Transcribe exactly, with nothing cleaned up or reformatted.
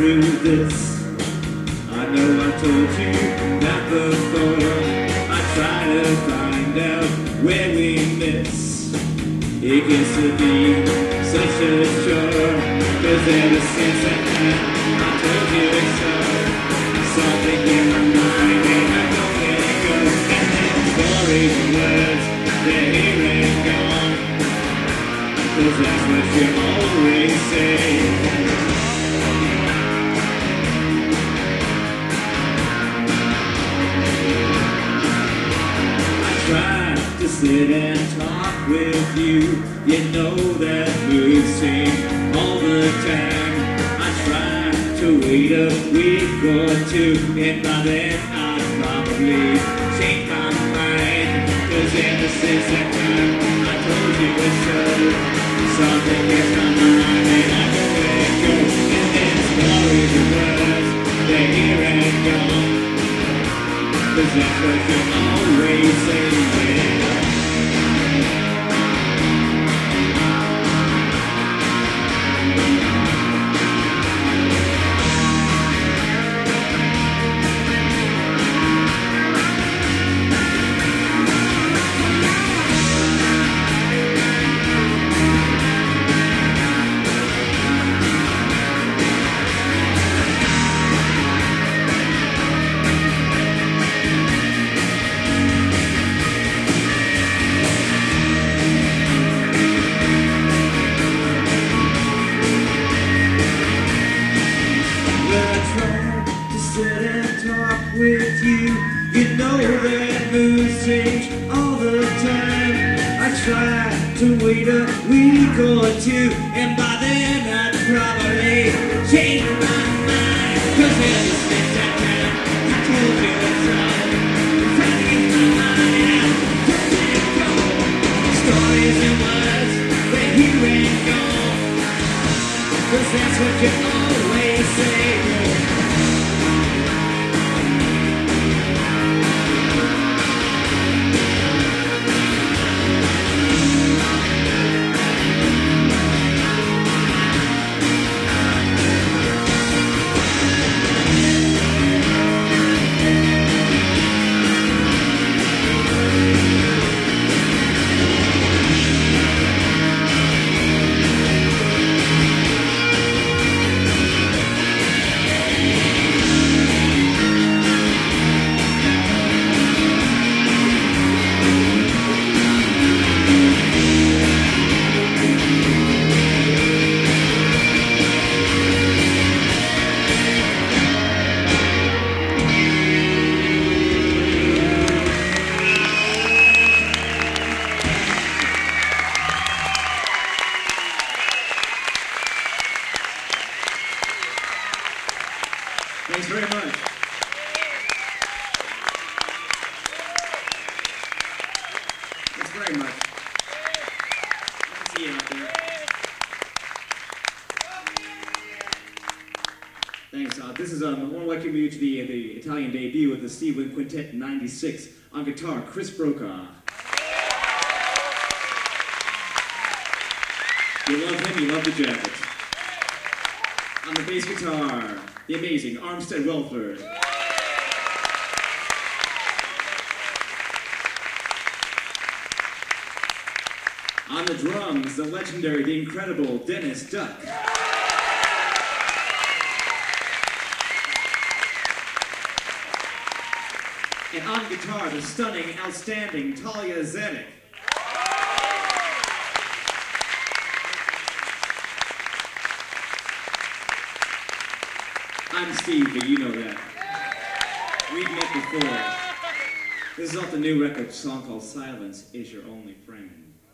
through this. I know I told you that before. I try to find out where we miss. It gets to be such a chore, 'cause ever since that time I told you so, something in my mind and I don't let it go. And then stories and words, they're here and gone, 'cause that's what you always say. To sit and talk with you, you know that mood change all the time. I try to wait a week or two, and by then I'll probably change my mind. 'Cause ever since that time I told you it's so, something gets my mind and I don't let it go. And then stories and words, they're here and gone, 'cause that's what you always say. With you, you know that moods change all the time. I try to wait a week or two, and by then I'd probably change my mind. 'Cause ever since that time I told you so, something in my mind and I don't let it go. Stories and words, they're here and gone, 'cause that's what you always say. Thanks very much. Thanks very much. I can see you out there. Thanks. Uh, this is um, I want to welcome you to the, uh, the Italian debut of the Steve Wynn Quintet ninety-six. On guitar, Chris Brokaw. You love him, you love the jacket. On the bass guitar, the amazing Armstead Welford. On the drums, the legendary, the incredible Dennis Duck. And on guitar, the stunning, outstanding Talia Zedek. I'm Steve, but you know that. We've met before. This is off the new record song called Silence Is Your Only Friend.